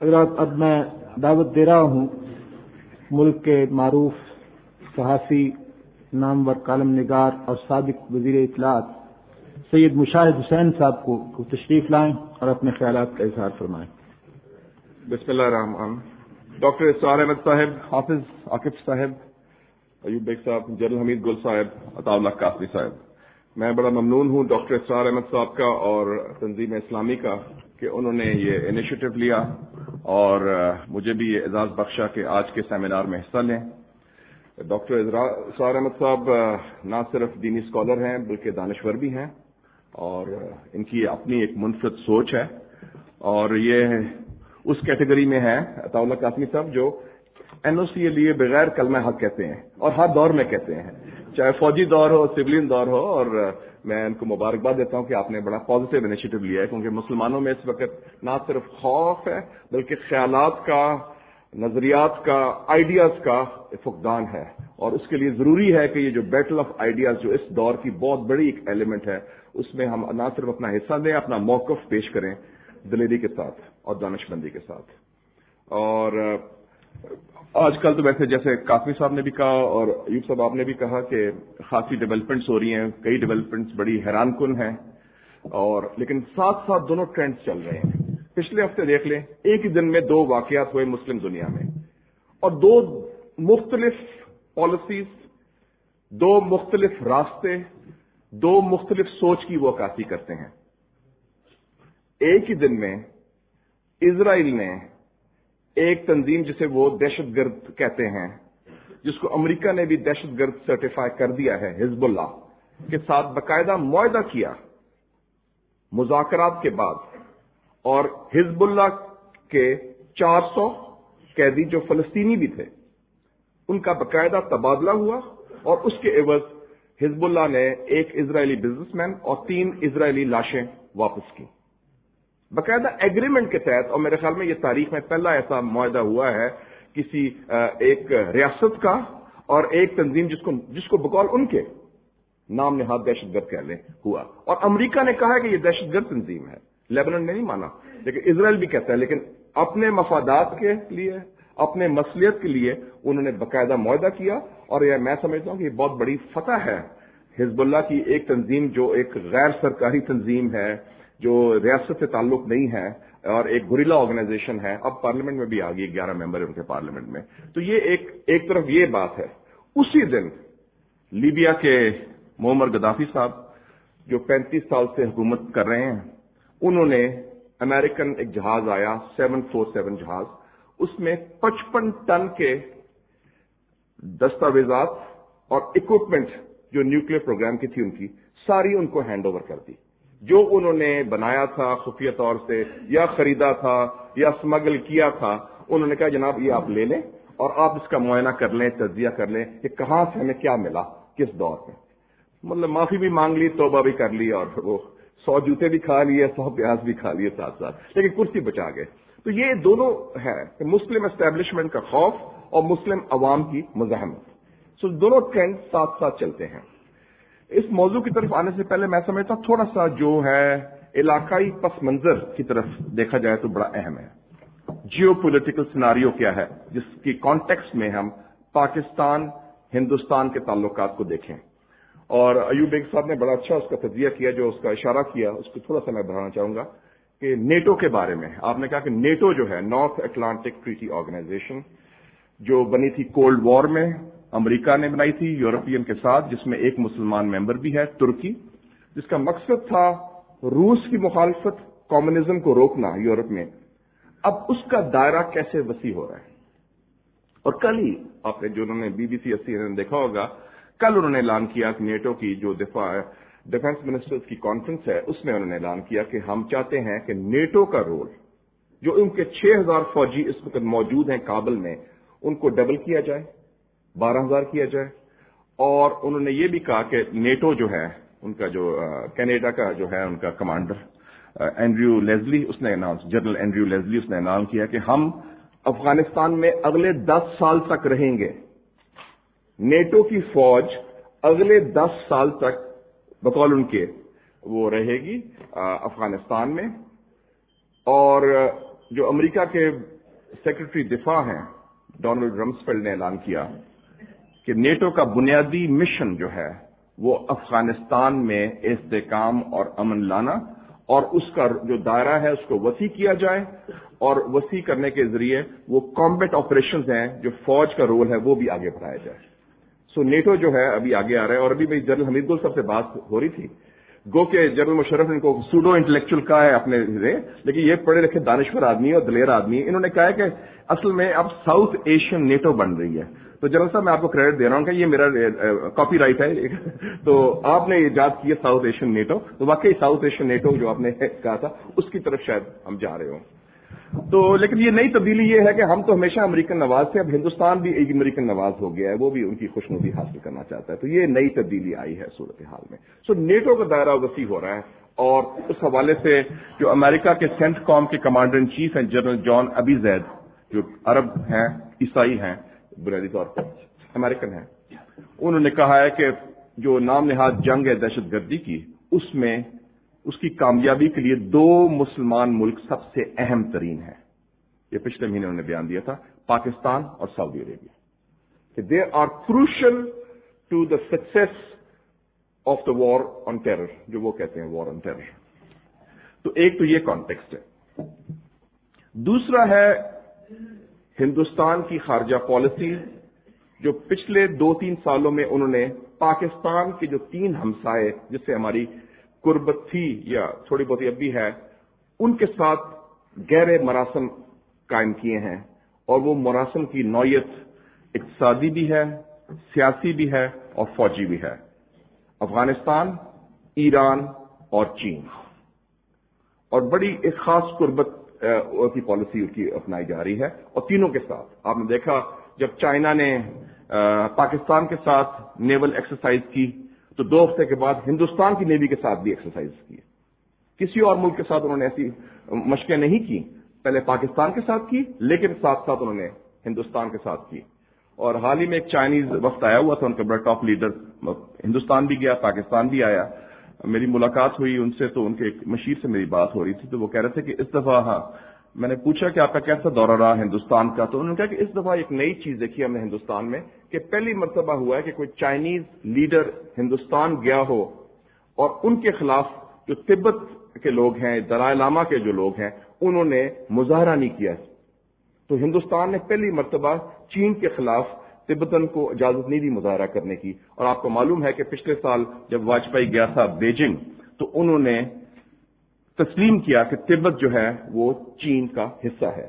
حضرات، اب میں دعوت دے رہا ہوں ملک کے معروف صحافی، نامور کالم نگار اور سابق وزیر اطلاعات سید مشاہد حسین صاحب کو تشریف لائیں اور اپنے خیالات کا اظہار فرمائیں۔ بسم اللہ الرحمن۔ ڈاکٹر اسرار احمد صاحب، حافظ عاقب صاحب، ایوب بیگ صاحب، جنرل حمید گل صاحب، عطا اللہ قاسمی صاحب، میں بڑا ممنون ہوں ڈاکٹر اسرار احمد صاحب کا اور تنظیم اسلامی کا کہ انہوں نے یہ انیشیٹو لیا اور مجھے بھی یہ اعزاز بخشا کہ آج کے سیمینار میں حصہ لیں۔ ڈاکٹر اسرار احمد صاحب نہ صرف دینی اسکالر ہیں بلکہ دانشور بھی ہیں اور ان کی اپنی ایک منفرد سوچ ہے، اور یہ اس کیٹیگری میں ہے عطا اللہ قاسمی صاحب جو این او سی کے لیے بغیر کلمہ حق کہتے ہیں اور ہر دور میں کہتے ہیں، چاہے فوجی دور ہو، سویلین دور ہو، اور میں ان کو مبارکباد دیتا ہوں کہ آپ نے بڑا پازیٹیو انیشیٹو لیا ہے، کیونکہ مسلمانوں میں اس وقت نہ صرف خوف ہے بلکہ خیالات کا، نظریات کا، آئیڈیاز کا فقدان ہے، اور اس کے لیے ضروری ہے کہ یہ جو بیٹل آف آئیڈیاز جو اس دور کی بہت بڑی ایک ایلیمنٹ ہے، اس میں ہم نہ صرف اپنا حصہ دیں، اپنا موقف پیش کریں دلیری کے ساتھ اور دانش مندی کے ساتھ۔ اور آج کل تو ویسے جیسے قاسمی صاحب نے بھی کہا اور ایوب صاحب آپ نے بھی کہا کہ خاصی ڈیولپمنٹس ہو رہی ہیں، کئی ڈیولپمنٹس بڑی حیران کن ہیں، اور لیکن ساتھ ساتھ دونوں ٹرینڈز چل رہے ہیں۔ پچھلے ہفتے دیکھ لیں، ایک ہی دن میں 2 واقعات ہوئے مسلم دنیا میں، اور 2 مختلف پالیسیز، 2 مختلف راستے، 2 مختلف سوچ کی وہ عکاسی کرتے ہیں۔ ایک ہی دن میں اسرائیل نے ایک تنظیم جسے وہ دہشت گرد کہتے ہیں، جس کو امریکہ نے بھی دہشت گرد سرٹیفائی کر دیا ہے، حزب اللہ کے ساتھ باقاعدہ معاہدہ کیا مذاکرات کے بعد، اور حزب اللہ کے 400 قیدی جو فلسطینی بھی تھے ان کا باقاعدہ تبادلہ ہوا، اور اس کے عوض حزب اللہ نے ایک اسرائیلی بزنس مین اور 3 اسرائیلی لاشیں واپس کی باقاعدہ ایگریمنٹ کے تحت۔ اور میرے خیال میں یہ تاریخ میں پہلا ایسا معاہدہ ہوا ہے کسی ایک ریاست کا اور ایک تنظیم جس کو بقول ان کے نام نہاد دہشت گرد کہہ لیں ہوا، اور امریکہ نے کہا ہے کہ یہ دہشت گرد تنظیم ہے، لیبنان نے نہیں مانا، لیکن اسرائیل بھی کہتا ہے، لیکن اپنے مفادات کے لیے، اپنے مصلحت کے لیے انہوں نے باقاعدہ معاہدہ کیا، اور یہ میں سمجھتا ہوں کہ یہ بہت بڑی فتح ہے حزب اللہ کی، ایک تنظیم جو ایک غیر سرکاری تنظیم ہے، جو ریاست سے تعلق نہیں ہے اور ایک گوریلا آرگنائزیشن ہے، اب پارلیمنٹ میں بھی آ گئی، 11 ممبر ہیں ان کے پارلیمنٹ میں۔ تو یہ ایک طرف یہ بات ہے۔ اسی دن لیبیا کے معمر گدافی صاحب جو 35 سال سے حکومت کر رہے ہیں، انہوں نے امریکن ایک جہاز آیا، 747 جہاز، اس میں 55 ٹن کے دستاویزات اور اکوپمنٹ جو نیوکلیر پروگرام کی تھی ان کی ساری ان کو ہینڈ اوور کر دی، جو انہوں نے بنایا تھا خفیہ طور سے یا خریدا تھا یا اسمگل کیا تھا۔ انہوں نے کہا جناب یہ آپ لے لیں اور آپ اس کا معائنہ کر لیں، تجزیہ کر لیں کہ کہاں سے ہمیں کیا ملا کس دور میں۔ مطلب معافی بھی مانگ لی، توبہ بھی کر لی، اور وہ 100 جوتے بھی کھا لیے، 100 پیاز بھی کھا لیے ساتھ ساتھ، لیکن کرسی بچا گئے۔ تو یہ دونوں ہے کہ مسلم اسٹیبلشمنٹ کا خوف اور مسلم عوام کی مزاحمت، سو دونوں ٹرینڈ ساتھ ساتھ چلتے ہیں۔ اس موضوع کی طرف آنے سے پہلے میں سمجھتا ہوں تھوڑا سا جو ہے علاقائی پس منظر کی طرف دیکھا جائے تو بڑا اہم ہے۔ جیو پولیٹیکل سیناریو کیا ہے جس کی کانٹیکسٹ میں ہم پاکستان ہندوستان کے تعلقات کو دیکھیں، اور ایوب بیگ صاحب نے بڑا اچھا اس کا تجزیہ کیا، جو اس کا اشارہ کیا اس کو تھوڑا سا میں بڑھانا چاہوں گا کہ نیٹو کے بارے میں آپ نے کہا کہ نیٹو جو ہے نارتھ اٹلانٹک ٹریٹی آرگنائزیشن، جو بنی تھی کولڈ وار میں، امریکہ نے بنائی تھی یورپین کے ساتھ، جس میں ایک مسلمان ممبر بھی ہے ترکی، جس کا مقصد تھا روس کی مخالفت، کمیونزم کو روکنا یورپ میں۔ اب اس کا دائرہ کیسے وسیع ہو رہا ہے، اور کل ہی آپ نے جو انہوں نے BBC 80 نے دیکھا ہوگا، کل انہوں نے اعلان کیا کہ نیٹو کی جو ڈیفنس منسٹرز کی کانفرنس ہے اس میں انہوں نے اعلان کیا کہ ہم چاہتے ہیں کہ نیٹو کا رول، جو ان کے 6000 فوجی اس وقت موجود ہیں کابل میں، ان کو ڈبل کیا جائے، 12000 کیا جائے، اور انہوں نے یہ بھی کہا کہ نیٹو جو ہے ان کا جو کینیڈا کا جو ہے ان کا کمانڈر اینڈریو لیزلی، اس نے جنرل اینڈریو لیزلی اس نے اعلان کیا کہ ہم افغانستان میں اگلے 10 سال تک رہیں گے، نیٹو کی فوج اگلے 10 سال تک بقول ان کے وہ رہے گی افغانستان میں، اور جو امریکہ کے سیکرٹری دفاع ہیں ڈونلڈ رمسفیلڈ نے اعلان کیا کہ نیٹو کا بنیادی مشن جو ہے وہ افغانستان میں استحکام اور امن لانا اور اس کا جو دائرہ ہے اس کو وسیع کیا جائے اور وسیع کرنے کے ذریعے وہ کامبیٹ آپریشنز ہیں جو فوج کا رول ہے وہ بھی آگے بڑھایا جائے. سو نیٹو جو ہے ابھی آگے آ رہا ہے. اور ابھی میری جنرل حمید گل صاحب سے بات ہو رہی تھی, گو کہ جنرل مشرف نے ان کو سوڈو انٹلیکچوئل کہا ہے اپنے لیکن یہ پڑھے لکھے دانشور آدمی ہے اور دلیر آدمی ہے. انہوں نے کہا ہے کہ اصل میں اب ساؤتھ ایشین نیٹو بن رہی ہے. تو جنرل صاحب میں آپ کو کریڈٹ دے رہا ہوں کہ یہ میرا کاپی رائٹ ہے. تو آپ نے ایجاد کیا ساؤتھ ایشین نیٹو, تو واقعی ساؤتھ ایشین نیٹو جو آپ نے کہا تھا اس کی طرف شاید ہم جا رہے ہوں. تو لیکن یہ نئی تبدیلی یہ ہے کہ ہم تو ہمیشہ امریکن نواز تھے, اب ہندوستان بھی ایک امریکن نواز ہو گیا ہے, وہ بھی ان کی خوشنودی حاصل کرنا چاہتا ہے. تو یہ نئی تبدیلی آئی ہے صورتحال میں. سو نیٹو کا دائرہ وسیع ہو رہا ہے اور اس حوالے سے جو امریکہ کے سینٹ کام کے کمانڈر ان چیف ہیں جنرل جان ابی زید, جو عرب ہیں, عیسائی ہیں, بنیادی طور پر امریکن ہیں, انہوں نے کہا ہے کہ جو نام نہاد جنگ ہے دہشت گردی کی, اس میں اس کی کامیابی کے لیے دو مسلمان ملک سب سے اہم ترین ہیں. یہ پچھلے مہینے انہوں نے بیان دیا تھا, پاکستان اور سعودی عربیہ, کہ they are crucial to the success of the war on terror, جو وہ کہتے ہیں وار آن ٹیرر. تو ایک تو یہ کانٹیکسٹ ہے. دوسرا ہے ہندوستان کی خارجہ پالیسی, جو پچھلے 2-3 سالوں میں انہوں نے پاکستان کے جو 3 ہمسائے جس سے ہماری قربت تھی یا تھوڑی بہت اب بھی ہے, ان کے ساتھ گہرے مراسم قائم کیے ہیں. اور وہ مراسم کی نوعیت اقتصادی بھی ہے, سیاسی بھی ہے اور فوجی بھی ہے. افغانستان, ایران اور چین, اور بڑی ایک خاص قربت کی پالیسی کی اپنائی جا رہی ہے. اور تینوں کے ساتھ آپ نے دیکھا جب چائنا نے پاکستان کے ساتھ نیول ایکسرسائز کی تو 2 ہفتے کے بعد ہندوستان کی نیوی کے ساتھ بھی ایکسرسائز کی. کسی اور ملک کے ساتھ انہوں نے ایسی مشقیں نہیں کی, پہلے پاکستان کے ساتھ کی لیکن ساتھ ساتھ انہوں نے ہندوستان کے ساتھ کی. اور حال ہی میں ایک چائنیز وفد آیا ہوا تھا, ان کا بڑا ٹاپ لیڈر ہندوستان بھی گیا, پاکستان بھی آیا. میری ملاقات ہوئی ان سے تو ان کے ایک مشیر سے میری بات ہو رہی تھی, تو وہ کہہ رہے تھے کہ اس دفعہ میں نے پوچھا کہ آپ کا کیسا دورہ رہا ہندوستان کا, تو انہوں نے کہا کہ اس دفعہ ایک نئی چیز دیکھی ہم نے ہندوستان میں کہ پہلی مرتبہ ہوا ہے کہ کوئی چائنیز لیڈر ہندوستان گیا ہو اور ان کے خلاف جو تبت کے لوگ ہیں, دلائی لاما کے جو لوگ ہیں, انہوں نے مظاہرہ نہیں کیا. تو ہندوستان نے پہلی مرتبہ چین کے خلاف تبتن کو اجازت نہیں دی مظاہرہ کرنے کی. اور آپ کو معلوم ہے کہ پچھلے سال جب واجپئی گیا تھا بیجنگ تو انہوں نے تسلیم کیا کہ تبت جو ہے وہ چین کا حصہ ہے.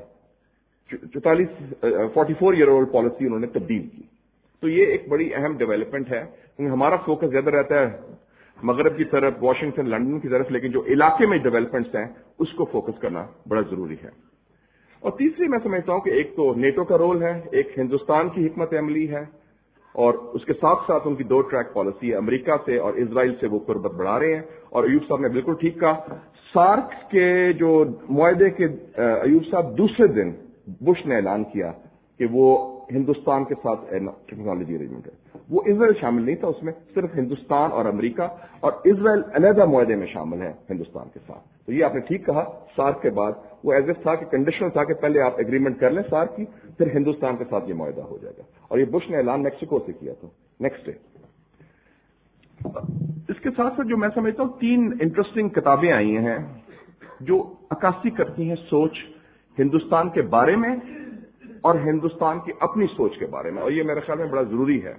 44 ایئر اولڈ پالیسی انہوں نے تبدیل کی. تو یہ ایک بڑی اہم ڈیولپمنٹ ہے, کیونکہ ہمارا فوکس زیادہ رہتا ہے مغرب کی طرف, واشنگٹن, لندن کی طرف, لیکن جو علاقے میں ڈیولپمنٹس ہیں اس کو فوکس کرنا بڑا ضروری ہے. اور تیسری میں سمجھتا ہوں کہ ایک تو نیٹو کا رول ہے, ایک ہندوستان کی حکمت عملی ہے, اور اس کے ساتھ ساتھ ان کی 2 ٹریک پالیسی ہے. امریکہ سے اور اسرائیل سے وہ قربت بڑھا رہے ہیں. اور ایوب صاحب نے بالکل ٹھیک کہا, سارک کے جو معاہدے کے ایوب صاحب دوسرے دن بش نے اعلان کیا کہ وہ ہندوستان کے ساتھ ٹیکنالوجی ارینجمنٹ ہے. وہ اسرائیل شامل نہیں تھا اس میں, صرف ہندوستان اور امریکہ, اور اسرائیل علیحدہ معاہدے میں شامل ہے ہندوستان کے ساتھ. تو یہ آپ نے ٹھیک کہا, سارک کے بعد وہ ایز اے تھا کہ کنڈیشنل تھا کہ پہلے آپ ایگریمنٹ کر لیں سارک کی, پھر ہندوستان کے ساتھ یہ معاہدہ ہو جائے گا. اور یہ بش نے اعلان میکسیکو سے کیا تھا نیکسٹ ڈے. اس کے ساتھ ساتھ جو میں سمجھتا ہوں 3 انٹرسٹنگ کتابیں آئی ہیں جو عکاسی کرتی ہیں سوچ ہندوستان کے بارے میں اور ہندوستان کی اپنی سوچ کے بارے میں, اور یہ میرے خیال میں بڑا ضروری ہے.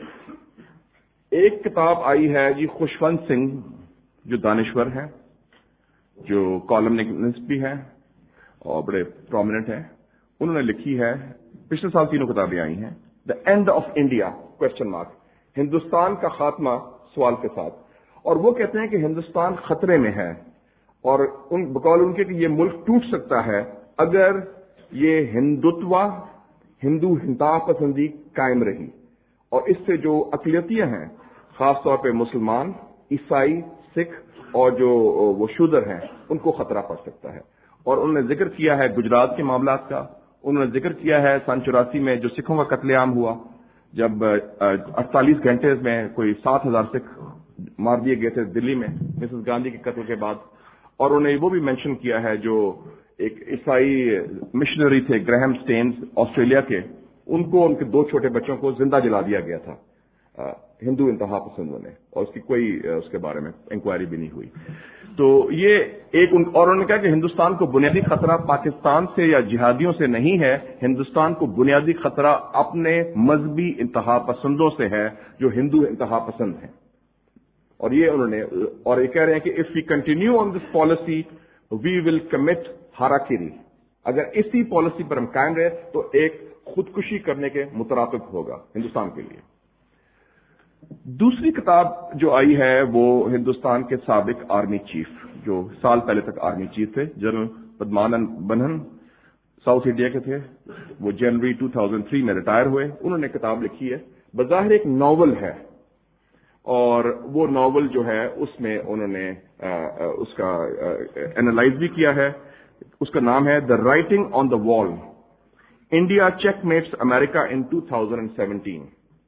ایک کتاب آئی ہے جی خوشونت سنگھ, جو دانشور ہیں, جو کالمنسٹ بھی ہیں اور بڑے پرومیننٹ ہیں. انہوں نے لکھی ہے, پچھلے سال 3 کتابیں آئی ہیں, the end of India question mark, Hindustan کا خاتمہ سوال کے ساتھ. اور وہ کہتے ہیں کہ ہندوستان خطرے میں ہے, اور بقول ان کے کہ یہ ملک ٹوٹ سکتا ہے اگر یہ ہندوتوا, ہندو ہنتا پسندی قائم رہی, اور اس سے جو اقلیتیں ہیں خاص طور پہ مسلمان, عیسائی, سکھ اور جو وہ شودر ہیں ان کو خطرہ پڑ سکتا ہے. اور انہوں نے ذکر کیا ہے گجرات کے معاملات کا, انہوں نے ذکر کیا ہے سن 84 میں جو سکھوں کا قتل عام ہوا, جب 48 گھنٹے میں کوئی 7,000 سکھ مار دیے گئے تھے دلی میں مسز گاندھی کے قتل کے بعد. اور انہوں نے وہ بھی مینشن کیا ہے جو ایک عیسائی مشنری تھے گراہم سٹینز آسٹریلیا کے، ان کو ان کے 2 چھوٹے بچوں کو زندہ جلا دیا گیا تھا ہندو انتہا پسندوں نے، اور اس کی کوئی اس کے بارے میں انکوائری بھی نہیں ہوئی. تو یہ ایک اور انہوں نے کہا کہ ہندوستان کو بنیادی خطرہ پاکستان سے یا جہادیوں سے نہیں ہے، ہندوستان کو بنیادی خطرہ اپنے مذہبی انتہا پسندوں سے ہے جو ہندو انتہا پسند ہیں. اور یہ انہوں نے اور یہ کہہ رہے ہیں کہ if we continue on this policy we will commit harakiri. اگر اسی پالیسی پر ہم قائم رہے تو ایک خودکشی کرنے کے مترادف ہوگا ہندوستان کے لیے. دوسری کتاب جو آئی ہے وہ ہندوستان کے سابق آرمی چیف، جو سال پہلے تک آرمی چیف تھے، general Padmanabhan, south India کے تھے. وہ جنوری 2003 میں ریٹائر ہوئے. انہوں نے کتاب لکھی ہے، بظاہر ایک ناول ہے، اور وہ ناول جو ہے اس میں انہوں نے اس کا اینالائز بھی کیا ہے. اس کا نام ہے the writing on the wall, India check mates امریکہ ان 2017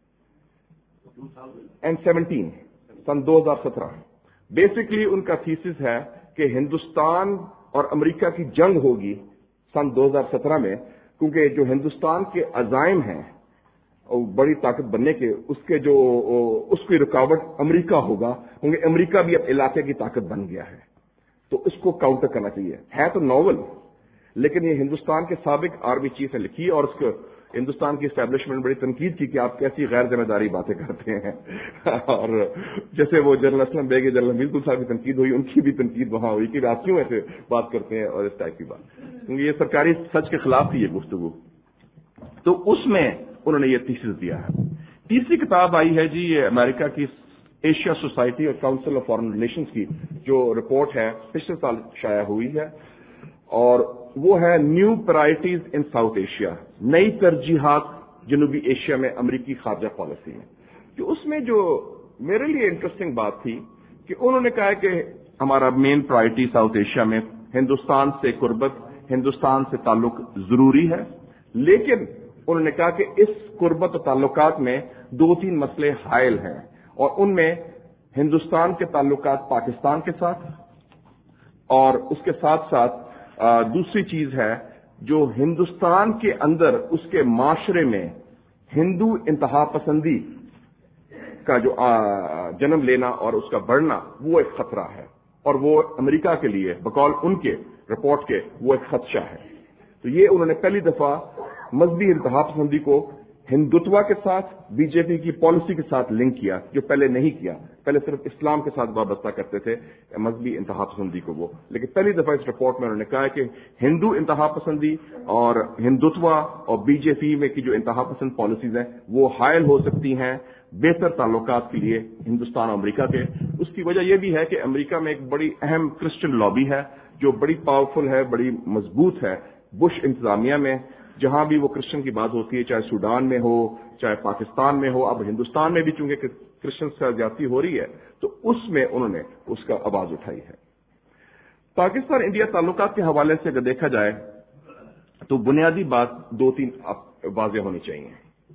سن 2017. بیسکلی ان کا تھیسس ہے کہ ہندوستان اور امریکہ کی جنگ ہوگی سن 2017 میں، کیونکہ جو ہندوستان کے عزائم ہیں بڑی طاقت بننے کے، اس کی رکاوٹ امریکہ ہوگا، کیونکہ امریکہ بھی اب علاقے کی طاقت بن گیا ہے. تو اس کو کاؤنٹر کرنا چاہیے. ہے تو ناول، لیکن یہ ہندوستان کے سابق آرمی چیف نے لکھی، اور اس کو ہندوستان کی اسٹیبلشمنٹ بڑی تنقید کی کہ آپ کیسی غیر ذمہ داری باتیں کرتے ہیں. اور جیسے وہ جنرل اسلم بیگ، جنرل حمید گل صاحب کی تنقید ہوئی، ان کی بھی تنقید وہاں ہوئی کہ آپ کیوں ایسے بات کرتے ہیں اور اس ٹائپ کی بات، کیونکہ یہ سرکاری سچ کے خلاف تھی یہ گفتگو. تو اس میں انہوں نے یہ تھیسس دیا ہے. تیسری کتاب آئی ہے جی، یہ امریکہ کی ایشیا سوسائٹی اور کاؤنسل آف فارن ریلیشنز کی جو رپورٹ ہے پچھلے سال شائع ہوئی ہے، اور وہ ہے new priorities in south Asia, نئی ترجیحات جنوبی ایشیا میں امریکی خارجہ پالیسی میں. جو اس میں جو میرے لیے انٹرسٹنگ بات تھی کہ انہوں نے کہا کہ ہمارا مین پرائرٹی ساؤتھ ایشیا میں ہندوستان سے قربت، ہندوستان سے تعلق ضروری ہے، لیکن انہوں نے کہا کہ اس قربت و تعلقات میں 2-3 مسئلے حائل ہیں، اور ان میں ہندوستان کے تعلقات پاکستان کے ساتھ، اور اس کے ساتھ ساتھ دوسری چیز ہے جو ہندوستان کے اندر اس کے معاشرے میں ہندو انتہا پسندی کا جو جنم لینا اور اس کا بڑھنا، وہ ایک خطرہ ہے، اور وہ امریکہ کے لیے بقول ان کے رپورٹ کے وہ ایک خدشہ ہے. تو یہ انہوں نے پہلی دفعہ مذہبی انتہا پسندی کو ہندوتوا کے ساتھ، بی جے پی کی پالیسی کے ساتھ لنک کیا، جو پہلے نہیں کیا. پہلے صرف اسلام کے ساتھ وابستہ کرتے تھے مذہبی انتہا پسندی کو وہ، لیکن پہلی دفعہ اس رپورٹ میں انہوں نے کہا کہ ہندو انتہا پسندی اور ہندوتوا اور بی جے پی میں کی جو انتہا پسند پالیسیز ہیں وہ حائل ہو سکتی ہیں بہتر تعلقات کے لیے ہندوستان اور امریکہ کے. اس کی وجہ یہ بھی ہے کہ امریکہ میں ایک بڑی اہم کرسچن لابی ہے جو بڑی پاورفل ہے، بڑی مضبوط ہے. بش انتظامیہ میں جہاں بھی وہ کرسچن کی بات ہوتی ہے، چاہے سوڈان میں ہو، چاہے پاکستان میں ہو، اب ہندوستان میں بھی چونکہ کرسچن سے زیادتی ہو رہی ہے، تو اس میں انہوں نے اس کا آواز اٹھائی ہے. پاکستان انڈیا تعلقات کے حوالے سے اگر دیکھا جائے تو بنیادی بات 2-3 واضح ہونی چاہیے.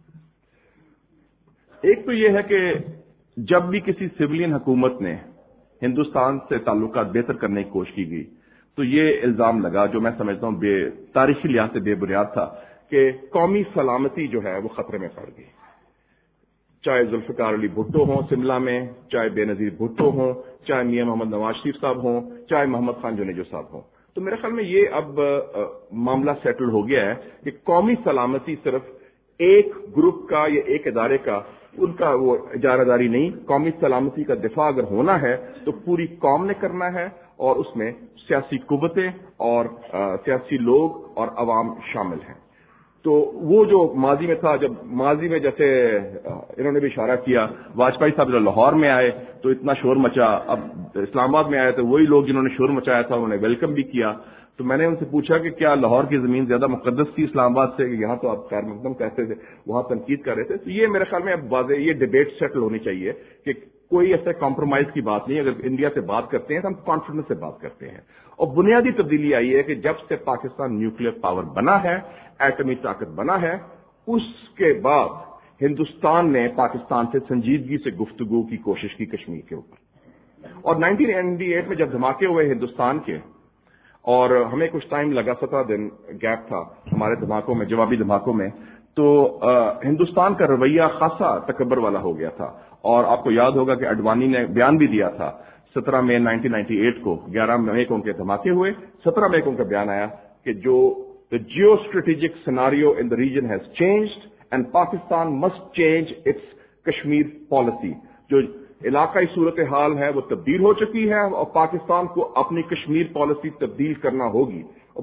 ایک تو یہ ہے کہ جب بھی کسی سویلین حکومت نے ہندوستان سے تعلقات بہتر کرنے کی کوشش کی گئی تو یہ الزام لگا، جو میں سمجھتا ہوں تاریخی لحاظ سے بے بنیاد تھا، کہ قومی سلامتی جو ہے وہ خطرے میں پڑ گئی. چاہے ذوالفقار علی بھٹو ہوں شملہ میں، چاہے بے نظیر بھٹو ہوں، چاہے میاں محمد نواز شریف صاحب ہوں، چاہے محمد خان جونیجو صاحب ہوں. تو میرے خیال میں یہ اب معاملہ سیٹل ہو گیا ہے کہ قومی سلامتی صرف ایک گروپ کا یا ایک ادارے کا، ان کا وہ اجارہ داری نہیں. قومی سلامتی کا دفاع اگر ہونا ہے تو پوری قوم نے کرنا ہے، اور اس میں سیاسی قوتیں اور سیاسی لوگ اور عوام شامل ہیں. تو وہ جو ماضی میں تھا، جب ماضی میں جیسے انہوں نے بھی اشارہ کیا، واجپئی صاحب جو لاہور میں آئے تو اتنا شور مچا، اب اسلام آباد میں آئے تو وہی لوگ جنہوں نے شور مچایا تھا انہوں نے ویلکم بھی کیا. تو میں نے ان سے پوچھا کہ کیا لاہور کی زمین زیادہ مقدس تھی اسلام آباد سے، کہ یہاں تو آپ خیر مقدم کہتے تھے، وہاں تنقید کر رہے تھے. تو یہ میرے خیال میں اب واضح یہ ڈیبیٹ سیٹل ہونی چاہیے کہ کوئی ایسا کمپرومائز کی بات نہیں. اگر انڈیا سے بات کرتے ہیں تو ہم کانفیڈنس سے بات کرتے ہیں. اور بنیادی تبدیلی آئی ہے کہ جب سے پاکستان نیوکلیر پاور بنا ہے، ایٹمی طاقت بنا ہے، اس کے بعد ہندوستان نے پاکستان سے سنجیدگی سے گفتگو کی کوشش کی کشمیر کے اوپر. اور 1998 میں جب دھماکے ہوئے ہندوستان کے، اور ہمیں کچھ ٹائم لگا، 17 دن گیپ تھا ہمارے دھماکوں میں، جوابی دھماکوں میں. تو ہندوستان کا رویہ خاصا تکبر والا ہو گیا تھا. اور آپ کو یاد ہوگا کہ اڈوانی نے بیان بھی دیا تھا 17 مئی 1998 کو. 11 مئی کو ان کے دھماکے ہوئے، 17 مئی کو ان کا بیان آیا کہ جو the geostrategic scenario in the region has changed and Pakistan must change its Kashmir policy. جو علاقائی صورتحال ہے وہ تبدیل ہو چکی ہے اور پاکستان کو اپنی کشمیر پالیسی تبدیل کرنا ہوگی.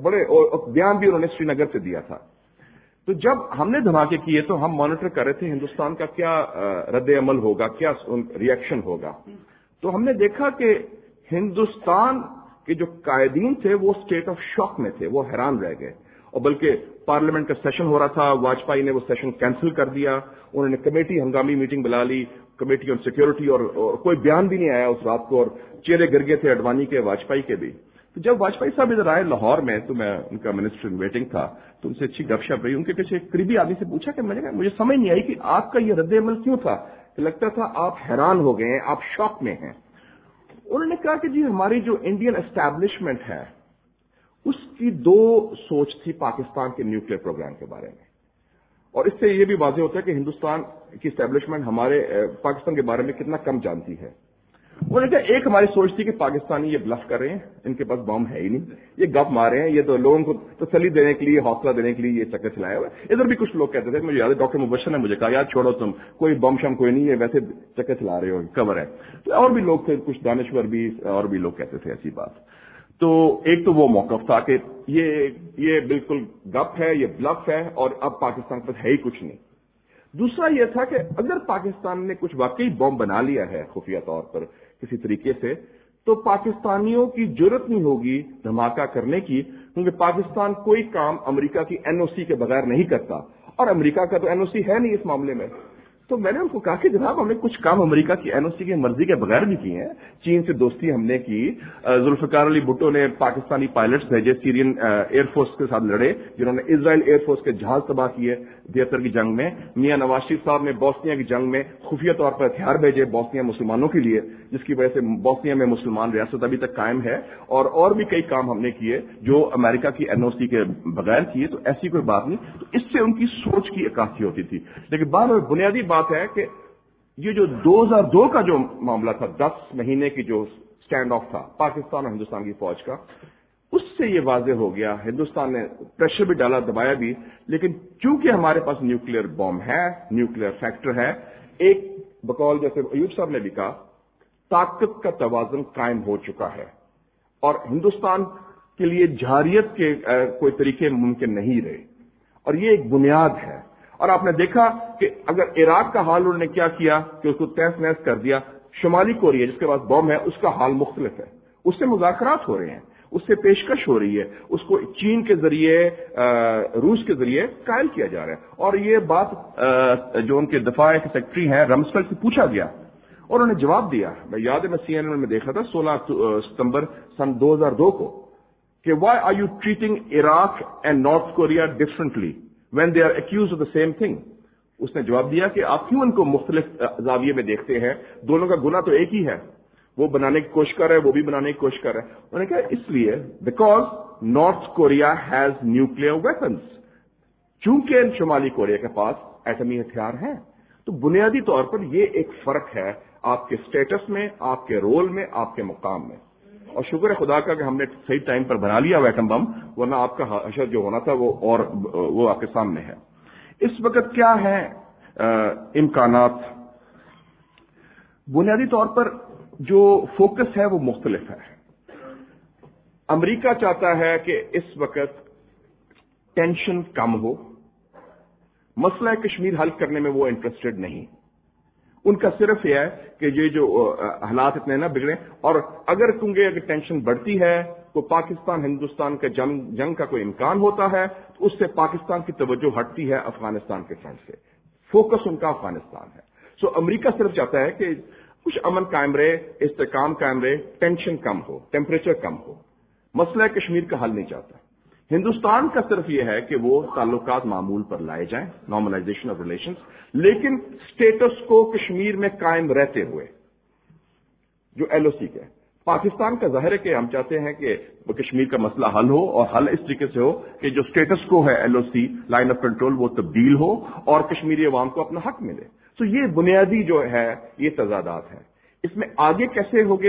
اور بیان بھی انہوں نے سری نگر سے دیا تھا. تو جب ہم نے دھماکے کیے تو ہم مانیٹر کر رہے تھے ہندوستان کا کیا رد عمل ہوگا، کیا ریئیکشن ہوگا. تو ہم نے دیکھا کہ ہندوستان کے جو قائدین تھے وہ اسٹیٹ آف شاک میں تھے، وہ حیران رہ گئے. اور بلکہ پارلیمنٹ کا سیشن ہو رہا تھا، واجپئی نے وہ سیشن کینسل کر دیا. انہوں نے کمیٹی ہنگامی میٹنگ بلا لی، کمیٹی آن سیکورٹی، اور کوئی بیان بھی نہیں آیا اس رات کو. اور چہرے گر گئے تھے اڈوانی کے، واجپئی کے بھی. تو جب واجپئی صاحب ادھر آئے لاہور میں تو میں ان کا منسٹر ان ویٹنگ تھا تو ان سے اچھی گپ شپ رہی. ان کے پیچھے ایک قریبی آدمی سے پوچھا کہ مجھے سمجھ نہیں آئی کہ آپ کا یہ رد عمل کیوں تھا، کہ لگتا تھا آپ حیران ہو گئے ہیں، آپ شوق میں ہیں. انہوں نے کہا کہ جی ہماری جو انڈین اسٹیبلشمنٹ ہے اس کی دو سوچ تھی پاکستان کے نیوکلیر پروگرام کے بارے میں. اور اس سے یہ بھی واضح ہوتا ہے کہ ہندوستان کی اسٹیبلشمنٹ ہمارے پاکستان کے بارے میں کتنا کم جانتی ہے. انہوں نے کہا ایک ہماری سوچ تھی کہ پاکستانی یہ بلف کر رہے ہیں، ان کے پاس بم ہے ہی نہیں، یہ گپ مار رہے ہیں، یہ تو لوگوں کو تسلی دینے کے لیے، حوصلہ دینے کے لیے یہ چکر چلایا ہوا ہے. ادھر بھی کچھ لوگ کہتے تھے، مجھے یاد ہے ڈاکٹر مبشر نے مجھے کہا یار چھوڑو تم، کوئی بم شم کوئی نہیں ہے، ویسے چکر چلا رہے ہو، کور ہے. تو اور بھی لوگ تھے، کچھ دانشور بھی اور بھی لوگ کہتے تھے ایسی بات. تو ایک تو وہ موقف تھا کہ یہ بالکل گپ ہے، یہ بلف ہے اور اب پاکستان پر ہے ہی کچھ نہیں. دوسرا یہ تھا کہ اگر پاکستان نے کچھ واقعی بم بنا لیا ہے خفیہ طور پر کسی طریقے سے، تو پاکستانیوں کی جرت نہیں ہوگی دھماکہ کرنے کی، کیونکہ پاکستان کوئی کام امریکہ کی این او سی کے بغیر نہیں کرتا، اور امریکہ کا تو این او سی ہے نہیں اس معاملے میں. تو میں نے ان کو کہا کہ جناب ہم نے کچھ کام امریکہ کی این او سی کی مرضی کے بغیر بھی کیے ہیں. چین سے دوستی ہم نے کی، ذوالفقار علی بھٹو نے پاکستانی پائلٹس بھیجے، سیرین ایئر فورس کے ساتھ لڑے جنہوں نے اسرائیل ایئر فورس کے جہاز تباہ کیے 73 کی جنگ میں. میاں نواز شریف صاحب نے بوسنیا کی جنگ میں خفیہ طور پر ہتھیار بھیجے بوسنیا مسلمانوں کے لیے، جس کی وجہ سے بوسنیا میں مسلمان ریاست ابھی تک قائم ہے. اور بھی کئی کام ہم نے کیے جو امریکہ کی این او سی کے بغیر کیے. تو ایسی کوئی بات نہیں. تو اس سے ان کی سوچ کی عکاسی ہوتی تھی. لیکن بنیادی بات ہے کہ یہ جو 2002 کا جو معاملہ تھا، 10 مہینے کی جو سٹینڈ آف تھا پاکستان اور ہندوستان کی فوج کا، اس سے یہ واضح ہو گیا. ہندوستان نے پریشر بھی ڈالا، دبایا بھی، لیکن چونکہ ہمارے پاس نیوکلیر بم ہے، نیوکلیر فیکٹر ہے، ایک بقول جیسے ایوب صاحب نے بھی کہا، طاقت کا توازن قائم ہو چکا ہے اور ہندوستان کے لیے جارحیت کے کوئی طریقے ممکن نہیں رہے. اور یہ ایک بنیاد ہے. اور آپ نے دیکھا کہ اگر عراق کا حال انہوں نے کیا کیا کہ اس کو تہس نہس کر دیا، شمالی کوریا جس کے پاس بم ہے اس کا حال مختلف ہے. اس سے مذاکرات ہو رہے ہیں، اس سے پیشکش ہو رہی ہے، اس کو چین کے ذریعے، روس کے ذریعے قائل کیا جا رہا ہے. اور یہ بات جو ان کے دفاع کے سیکرٹری ہیں رمسفیلڈ سے پوچھا گیا اور انہوں نے جواب دیا. میں یاد ہے میں سی این این میں دیکھا تھا 16 ستمبر سن 2002 کو کہ why are you treating Iraq and North Korea differently when they are accused of the same thing. اس نے جواب دیا کہ آپ کیوں ان کو مختلف زاویے میں دیکھتے ہیں، دونوں کا گناہ تو ایک ہی ہے. وہ بنانے کی کوشش کر رہے ہیں، وہ بھی بنانے کی کوشش کر رہے ہیں. انہوں نے کہا اس لیے because North Korea has nuclear weapons, چونکہ شمالی کوریا کے پاس ایٹمی ہتھیار ہیں. تو بنیادی طور پر یہ ایک فرق ہے آپ کے سٹیٹس میں، آپ کے رول میں، آپ کے مقام میں. اور شکر ہے خدا کا کہ ہم نے صحیح ٹائم پر بنا لیا ایٹم بم، ورنہ آپ کا حشر جو ہونا تھا وہ آپ کے سامنے ہے. اس وقت کیا ہے امکانات؟ بنیادی طور پر جو فوکس ہے وہ مختلف ہے. امریکہ چاہتا ہے کہ اس وقت ٹینشن کم ہو، مسئلہ کشمیر حل کرنے میں وہ انٹرسٹڈ نہیں. ان کا صرف یہ ہے کہ یہ جو حالات اتنے نہ بگڑے، اور اگر اگر ٹینشن بڑھتی ہے تو پاکستان ہندوستان کے جنگ کا کوئی امکان ہوتا ہے تو اس سے پاکستان کی توجہ ہٹتی ہے افغانستان کے فرنٹ سے. فوکس ان کا افغانستان ہے. سو امریکہ صرف چاہتا ہے کہ کچھ امن قائم رہے، استحکام قائم رہے، ٹینشن کم ہو، ٹیمپریچر کم ہو. مسئلہ کشمیر کا حل نہیں چاہتا. ہندوستان کا صرف یہ ہے کہ وہ تعلقات معمول پر لائے جائیں، نارملائزیشن آف ریلیشنز، لیکن سٹیٹس کو کشمیر میں قائم رہتے ہوئے جو ایل او سی کے. پاکستان کا ظاہر ہے کہ ہم چاہتے ہیں کہ کشمیر کا مسئلہ حل ہو، اور حل اس طریقے سے ہو کہ جو اسٹیٹس کو ہے LOC لائن آف کنٹرول وہ تبدیل ہو اور کشمیری عوام کو اپنا حق ملے. تو یہ بنیادی جو ہے یہ تضادات ہیں. اس میں آگے کیسے ہوگے،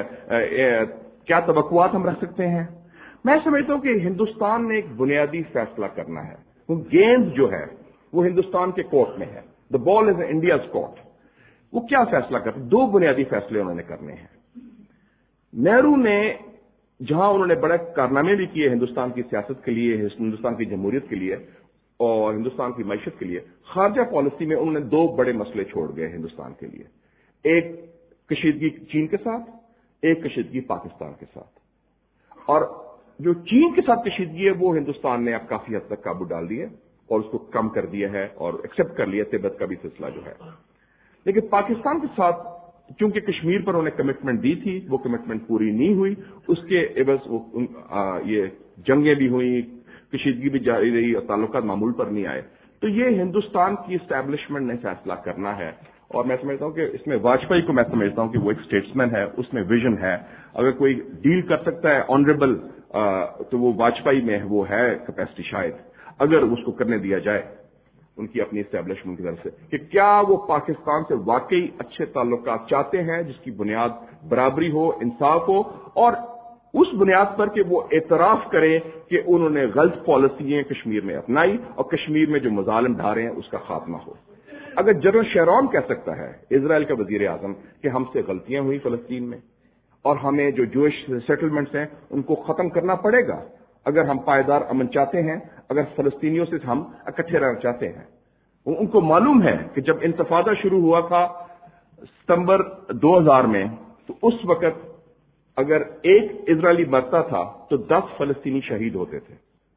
کیا توقعات ہم رکھ سکتے ہیں؟ میں سمجھتا ہوں کہ ہندوستان نے ایک بنیادی فیصلہ کرنا ہے. گیند جو ہے وہ ہندوستان کے کورٹ میں ہے. The ball is India's court. وہ کیا فیصلہ کرتے؟ دو بنیادی فیصلے انہوں نے کرنے ہیں. نہرو نے جہاں انہوں نے بڑے کارنامے بھی کیے ہندوستان کی سیاست کے لیے، ہندوستان کی جمہوریت کے لیے اور ہندوستان کی معیشت کے لیے، خارجہ پالیسی میں انہوں نے دو بڑے مسئلے چھوڑ گئے ہندوستان کے لیے. ایک کشیدگی چین کے ساتھ، ایک کشیدگی پاکستان کے ساتھ. اور جو چین کے ساتھ کشیدگی ہے وہ ہندوستان نے اب کافی حد تک قابو ڈال دی ہے اور اس کو کم کر دیا ہے اور ایکسپٹ کر لیا تبت کا بھی سلسلہ جو ہے. لیکن پاکستان کے ساتھ چونکہ کشمیر پر انہوں نے کمٹمنٹ دی تھی، وہ کمٹمنٹ پوری نہیں ہوئی. اس کے عوض یہ جنگیں بھی ہوئیں، کشیدگی بھی جاری رہی اور تعلقات معمول پر نہیں آئے. تو یہ ہندوستان کی اسٹیبلشمنٹ نے فیصلہ کرنا ہے. اور میں سمجھتا ہوں کہ اس میں واجپئی کو میں سمجھتا ہوں کہ وہ ایک اسٹیٹسمین ہے، اس میں ویژن ہے. اگر کوئی ڈیل کر سکتا ہے آنریبل تو وہ واجپئی میں وہ ہے کیپیسٹی شاید، اگر اس کو کرنے دیا جائے ان کی اپنی اسٹیبلشمنٹ کی طرف سے، کہ کیا وہ پاکستان سے واقعی اچھے تعلقات چاہتے ہیں جس کی بنیاد برابری ہو، انصاف ہو، اور اس بنیاد پر کہ وہ اعتراف کریں کہ انہوں نے غلط پالیسیاں کشمیر میں اپنائی اور کشمیر میں جو مظالم ڈھارے ہیں اس کا خاتمہ ہو. اگر جنرل شیرون کہہ سکتا ہے، اسرائیل کا وزیر اعظم، کہ ہم سے غلطیاں ہوئی فلسطین میں اور ہمیں جو جوئش سیٹلمنٹس ہیں ان کو ختم کرنا پڑے گا اگر ہم پائیدار امن چاہتے ہیں، اگر فلسطینیوں سے ہم اکٹھے رہنا چاہتے ہیں. ان کو معلوم ہے کہ جب انتفاضہ شروع ہوا تھا ستمبر 2000 میں، تو اس وقت اگر ایک اسرائیلی مرتا تھا تو 10 فلسطینی شہید ہوتے تھے.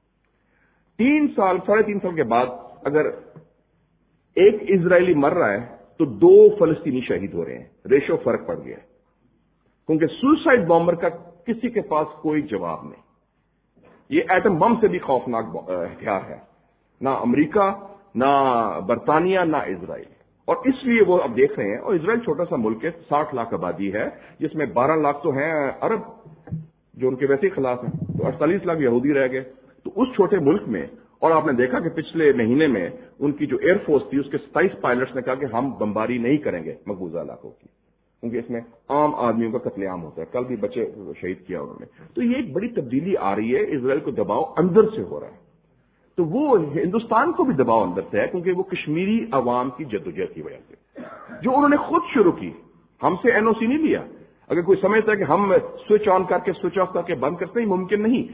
3 سال کے بعد اگر ایک اسرائیلی مر رہا ہے تو 2 فلسطینی شہید ہو رہے ہیں. ریشو فرق پڑ گیا کیونکہ سوسائڈ بامبر کا کسی کے پاس کوئی جواب نہیں. یہ ایٹم بم سے بھی خوفناک ہتھیار ہے. نہ امریکہ، نہ برطانیہ، نہ اسرائیل. اور اس لیے وہ اب دیکھ رہے ہیں، اور اسرائیل چھوٹا سا ملک ہے، 60 لاکھ آبادی ہے، جس میں 12 لاکھ تو ہیں عرب جو ان کے ویسے ہی خلاف ہیں، تو 48 لاکھ یہودی رہ گئے. تو اس چھوٹے ملک میں، اور آپ نے دیکھا کہ پچھلے مہینے میں ان کی جو ایئر فورس تھی اس کے 27 پائلٹس نے کہا کہ ہم بمباری نہیں کریں گے مقبوضہ علاقوں کی، کیونکہ اس میں عام آدمیوں کا قتل عام ہوتا ہے. کل بھی بچے شہید کیا انہوں نے. تو یہ ایک بڑی تبدیلی آ رہی ہے. اسرائیل کو دباؤ اندر سے ہو رہا ہے، تو وہ ہندوستان کو بھی دباؤ اندر سے ہے، کیونکہ وہ کشمیری عوام کی جدوجہد کی وجہ سے جو انہوں نے خود شروع کی. ہم سے NOC نہیں لیا. اگر کوئی سمجھتا ہے کہ ہم سوئچ آن کر کے سوئچ آف کر کے بند کرتے ہیں، ممکن نہیں.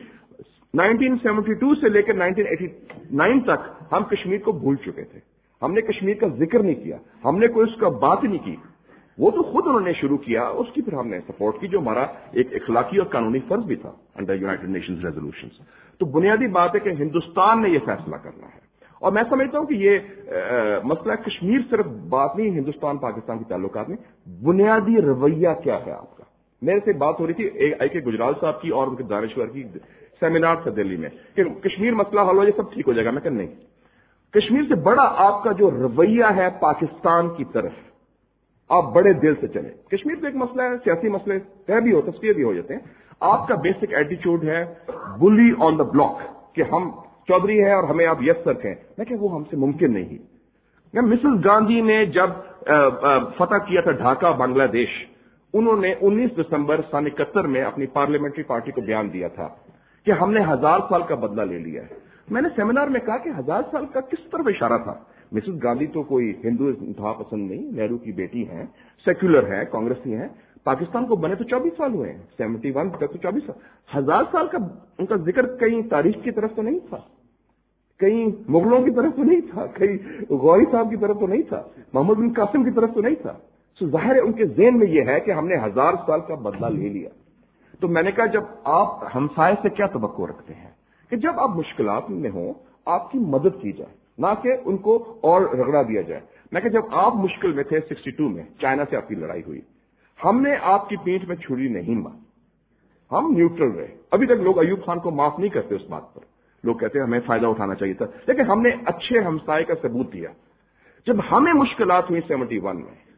1972 سے لے کر 1989 تک ہم کشمیر کو بھول چکے تھے. ہم نے کشمیر کا ذکر نہیں کیا، ہم نے کوئی اس کا بات نہیں کی. وہ تو خود انہوں نے شروع کیا، اس کی پھر ہم نے سپورٹ کی، جو ہمارا ایک اخلاقی اور قانونی فرض بھی تھا انڈر یونائیٹڈ نیشنز ریزولوشنز. تو بنیادی بات ہے کہ ہندوستان نے یہ فیصلہ کرنا ہے. اور میں سمجھتا ہوں کہ یہ مسئلہ کشمیر صرف بات نہیں، ہندوستان پاکستان کے تعلقات میں بنیادی رویہ کیا ہے آپ کا. میرے سے بات ہو رہی تھی آئی کے گجرال صاحب کی اور ان کے دانشور کی، سیمینار تھا دلی میں، کہ کشمیر مسئلہ حل ہو جائے سب ٹھیک ہو جائے گا. میں کہ نہیں، کشمیر سے بڑا آپ کا جو رویہ ہے پاکستان کی طرف، آپ بڑے دل سے چلیں. کشمیر تو ایک مسئلہ ہے، سیاسی مسئلے طے بھی ہو، تصفیہ بھی ہو جاتے ہیں. آپ کا بیسک ایٹیچیوڈ ہے بلی آن دا بلاک، کہ ہم چودھری ہیں اور ہمیں آپ یس سر کہیں. میں کہ وہ ہم سے ممکن نہیں. میں مسز گاندھی نے جب فتح کیا تھا ڈھاکہ بنگلہ دیش، انہوں نے 19 دسمبر سن 71 میں اپنی پارلیمنٹری پارٹی کو بیان دیا تھا کہ ہم نے 1000 سال کا بدلہ لے لیا ہے. میں نے سیمینار میں کہا کہ 1000 سال کا کس طرف اشارہ تھا؟ مسز گاندھی تو کوئی ہندو انتہا پسند نہیں، نہرو کی بیٹی ہیں، سیکولر ہیں، کانگریسی ہیں. پاکستان کو بنے تو 24 سال ہوئے ہیں، 71 تک تو 24 سال. 1000 سال کا ان کا ذکر کہیں تاریخ کی طرف تو نہیں تھا، کہیں مغلوں کی طرف تو نہیں تھا، کہیں غوری صاحب کی طرف تو نہیں تھا، محمد بن قاسم کی طرف تو نہیں تھا. تو ظاہر ہے ان کے ذہن میں یہ ہے کہ ہم نے 1000 سال کا بدلہ لے لیا. تو میں نے کہا جب آپ ہمسائے سے کیا توقع رکھتے ہیں کہ جب آپ مشکلات میں ہوں آپ کی مدد کی جائے، نہ کہ ان کو اور رگڑا دیا جائے. میں کہ جب آپ مشکل میں تھے 62 میں چائنا سے آپ کی لڑائی ہوئی، ہم نے آپ کی پیٹھ میں چھری نہیں ماری، ہم نیوٹرل رہے. ابھی تک لوگ ایوب خان کو معاف نہیں کرتے اس بات پر، لوگ کہتے ہیں ہمیں فائدہ اٹھانا چاہیے تھا، لیکن ہم نے اچھے ہمسائے کا ثبوت دیا. جب ہمیں مشکلات ہوئی 71 میں،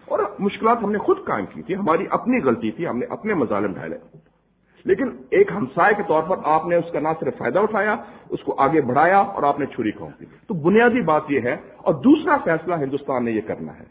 اور مشکلات ہم نے خود قائم کی تھی, ہماری اپنی غلطی تھی, ہم نے اپنے مظالم ڈھالے, لیکن ایک ہمسائے کے طور پر آپ نے اس کا نہ صرف فائدہ اٹھایا, اس کو آگے بڑھایا اور آپ نے چھری کھونک دی. تو بنیادی بات یہ ہے. اور دوسرا فیصلہ ہندوستان نے یہ کرنا ہے,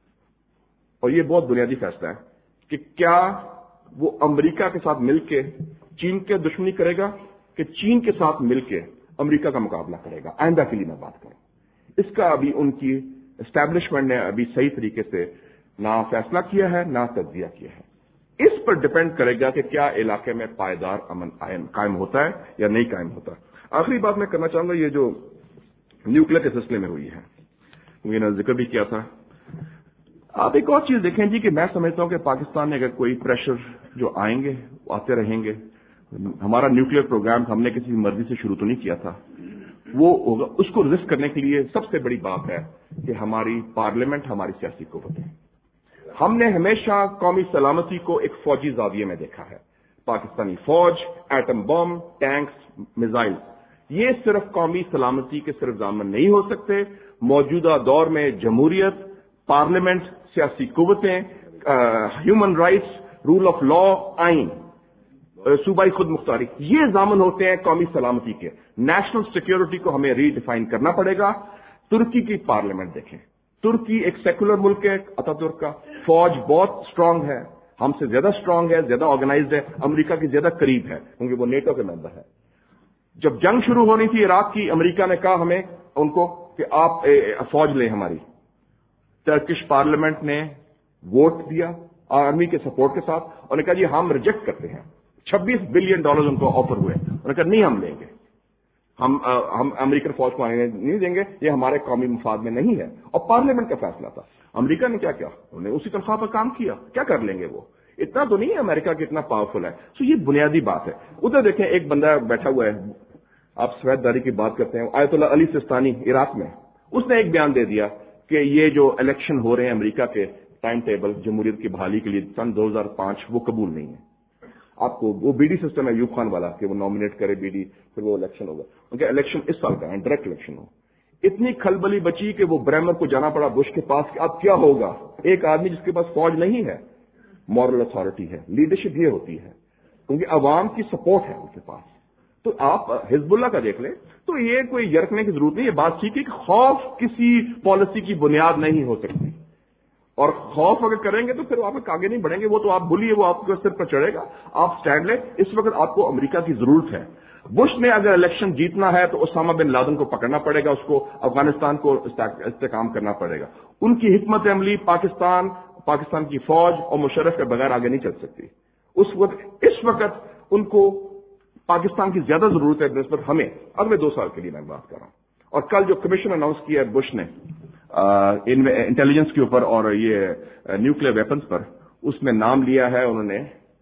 اور یہ بہت بنیادی فیصلہ ہے, کہ کیا وہ امریکہ کے ساتھ مل کے چین کے دشمنی کرے گا کہ چین کے ساتھ مل کے امریکہ کا مقابلہ کرے گا. آئندہ کے لیے میں بات کروں, اس کا ابھی ان کی اسٹیبلشمنٹ نے ابھی صحیح طریقے سے نہ فیصلہ کیا ہے نہ تجزیہ کیا ہے. اس پر ڈپینڈ کرے گا کہ کیا علاقے میں پائیدار امن قائم ہوتا ہے یا نہیں قائم ہوتا. آخری بات میں کرنا چاہوں گا, یہ جو نیوکلیر کے سلسلے میں ہوئی ہے, میں نے ذکر بھی کیا تھا. آپ ایک اور چیز دیکھیں جی, کہ میں سمجھتا ہوں کہ پاکستان میں اگر کوئی پریشر جو آئیں گے وہ آتے رہیں گے. ہمارا نیوکلیر پروگرام ہم نے کسی مرضی سے شروع تو نہیں کیا تھا, وہ ہوگا. اس کو ریزسٹ کرنے کے لیے سب سے بڑی بات ہے کہ ہماری پارلیمنٹ, ہماری سیاسی قوتیں. ہم نے ہمیشہ قومی سلامتی کو ایک فوجی زاویے میں دیکھا ہے. پاکستانی فوج, ایٹم بم, ٹینکس, میزائل, یہ صرف قومی سلامتی کے صرف ضامن نہیں ہو سکتے. موجودہ دور میں جمہوریت, پارلیمنٹ, سیاسی قوتیں, human rights, rule of law, آئین, صوبائی خود مختاری, یہ ضامن ہوتے ہیں قومی سلامتی کے. نیشنل سیکیورٹی کو ہمیں ری ڈیفائن کرنا پڑے گا. ترکی کی پارلیمنٹ دیکھیں, ترکی ایک سیکولر ملک ہے, اتاتürک کا فوج بہت اسٹرانگ ہے, ہم سے زیادہ اسٹرانگ ہے, زیادہ آرگنائزڈ ہے, امریکہ کے زیادہ قریب ہے کیونکہ وہ نیٹو کے ممبر ہے. جب جنگ شروع ہونی تھی عراق کی, امریکہ نے کہا ہمیں ان کو کہ آپ فوج لیں ہماری. ٹرکش پارلیمنٹ نے ووٹ دیا آرمی کے سپورٹ کے ساتھ, اور نے کہا جی ہم ریجیکٹ کرتے ہیں. $26 بلین ان کو آفر ہوئے. انہوں نے کہا نہیں ہم لیں گے, ہم امریکن فوج کو آنے نہیں دیں گے, یہ ہمارے قومی مفاد میں نہیں ہے. اور پارلیمنٹ کا فیصلہ تھا. امریکہ نے کیا کیا, انہوں نے اسی تنخواہ پر کام کیا. کیا کر لیں گے وہ, اتنا تو نہیں ہے امریکہ کہ اتنا پاورفل ہے. سو یہ بنیادی بات ہے. ادھر دیکھیں ایک بندہ بیٹھا ہوا ہے, آپ سفید داری کی بات کرتے ہیں, آیت اللہ علی سستانی عراق میں, اس نے ایک بیان دے دیا کہ یہ جو الیکشن ہو رہے ہیں امریکہ کے ٹائم ٹیبل جمہوریت کی بحالی کے لیے سن 2005 وہ قبول نہیں ہے. آپ کو وہ بی ڈی سسٹم ہے ایوب خان والا کہ وہ نامنیٹ کرے بی ڈی, پھر وہ الیکشن ہوگا. ان کا الیکشن اس سال کا ہے, ڈائریکٹ الیکشن ہو. اتنی کھلبلی بچی کہ وہ بریمر کو جانا پڑا بش کے پاس کہ اب کیا ہوگا. ایک آدمی جس کے پاس فوج نہیں ہے, مورل اتھارٹی ہے, لیڈرشپ یہ ہوتی ہے کیونکہ عوام کی سپورٹ ہے ان کے پاس. تو آپ حزب اللہ کا دیکھ لیں, تو یہ کوئی یرکنے کی ضرورت نہیں. یہ بات ٹھیک ہے کہ خوف کسی پالیسی کی بنیاد نہیں ہو سکتی, اور خوف اگر کریں گے تو پھر آپ آگے نہیں بڑھیں گے. وہ تو آپ بولیے, وہ آپ کے سر پر چڑھے گا. آپ سٹینڈ لیں. اس وقت آپ کو امریکہ کی ضرورت ہے. بش نے اگر الیکشن جیتنا ہے تو اسامہ بن لادن کو پکڑنا پڑے گا, اس کو افغانستان کو استحکام کرنا پڑے گا. ان کی حکمت عملی پاکستان کی فوج اور مشرف کے بغیر آگے نہیں چل سکتی. اس وقت ان کو پاکستان کی زیادہ ضرورت ہے بنسبت ہمیں. اگلے 2 سال کے لیے میں بات کر رہا ہوں. اور کل جو کمیشن اناؤنس کیا ہے بش نے انٹیلیجنس کے اوپر اور یہ نیوکلیر ویپنز پر, اس میں نام لیا ہے انہوں نے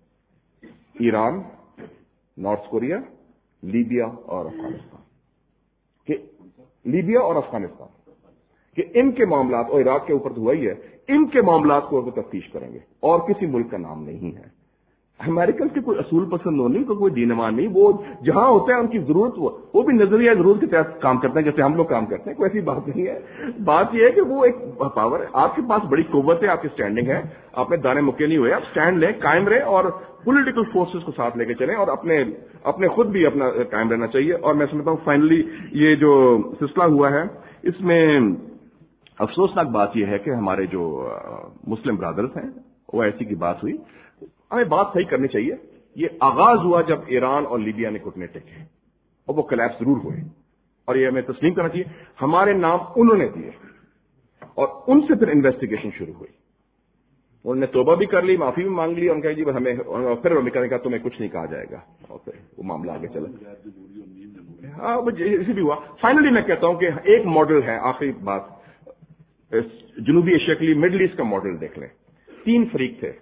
ایران, نارتھ کوریا, لیبیا اور افغانستان, کہ لیبیا اور افغانستان کہ ان کے معاملات, اور عراق کے اوپر تو ہوا ہی ہے, ان کے معاملات کو تفتیش کریں گے, اور کسی ملک کا نام نہیں ہے. امریکن کے کوئی اصول پسند نہیں, کوئی دینمان نہیں, وہ جہاں ہوتا ہے ان کی ضرورت وہ بھی نظریہ ضرورت کے تحت کام کرتے ہیں جیسے ہم لوگ کام کرتے ہیں. کوئی ایسی بات نہیں ہے. بات یہ ہے کہ وہ ایک پاور ہے, آپ کے پاس بڑی قوت ہے, آپ کی اسٹینڈنگ ہے, آپ میں دانے مکے نہیں ہوئے, آپ اسٹینڈ لیں, قائم رہیں, اور پولیٹیکل فورسز کو ساتھ لے کے چلیں, اور اپنے خود بھی اپنا قائم رہنا چاہیے. اور میں سمجھتا ہوں فائنلی یہ جو سلسلہ ہوا ہے اس میں افسوسناک بات یہ ہے کہ ہمارے جو مسلم برادرز ہیں وہ ایسی کی بات ہوئی. ہمیں بات صحیح کرنی چاہیے. یہ آغاز ہوا جب ایران اور لیبیا نے گھٹنے ٹیکے, اور وہ کلیپس ضرور ہوئے, اور یہ ہمیں تسلیم کرنا چاہیے. ہمارے نام انہوں نے دیے, اور ان سے پھر انویسٹیگیشن شروع ہوئی. انہوں نے توبہ بھی کر لی, معافی بھی مانگ لی, ان کا جی بس ہمیں, پھر امریکہ نے کہا تمہیں کچھ نہیں کہا جائے گا, اور پھر وہ معاملہ آگے چلا. ہاں اسی بھی ہوا. فائنلی میں کہتا ہوں کہ ایک ماڈل ہے, آخری بات, جنوبی ایشیا کے لیے مڈل ایسٹ کا ماڈل دیکھ لیں. 3 فریق تھے,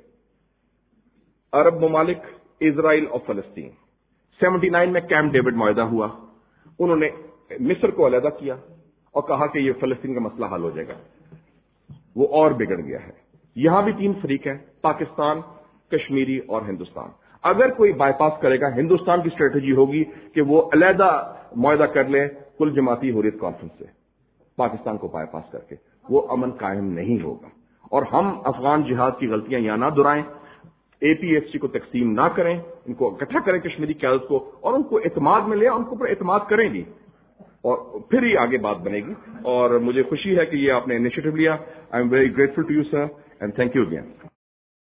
عرب ممالک, اسرائیل اور فلسطین. 79 میں کیمپ ڈیوڈ معاہدہ ہوا. انہوں نے مصر کو علیحدہ کیا اور کہا کہ یہ فلسطین کا مسئلہ حل ہو جائے گا. وہ اور بگڑ گیا ہے. یہاں بھی 3 فریق ہیں, پاکستان, کشمیری اور ہندوستان. اگر کوئی بائی پاس کرے گا, ہندوستان کی اسٹریٹجی ہوگی کہ وہ علیحدہ معاہدہ کر لے کل جماعتی حریت کانفرنس سے, پاکستان کو بائی پاس کر کے. وہ امن قائم نہیں ہوگا. اور ہم افغان جہاد کی غلطیاں یہاں نہ دہرائیں، اے پی ایس ٹی کو تقسیم نہ کریں، ان کو اکٹھا کریں کشمیری قیادت کو، اور ان کو اعتماد میں لیں، ان کو پر اعتماد کریں گی، اور پھر ہی آگے بات بنے گی. اور مجھے خوشی ہے کہ یہ آپ نے انیشیٹو لیا. I am very grateful to you sir, and thank you again.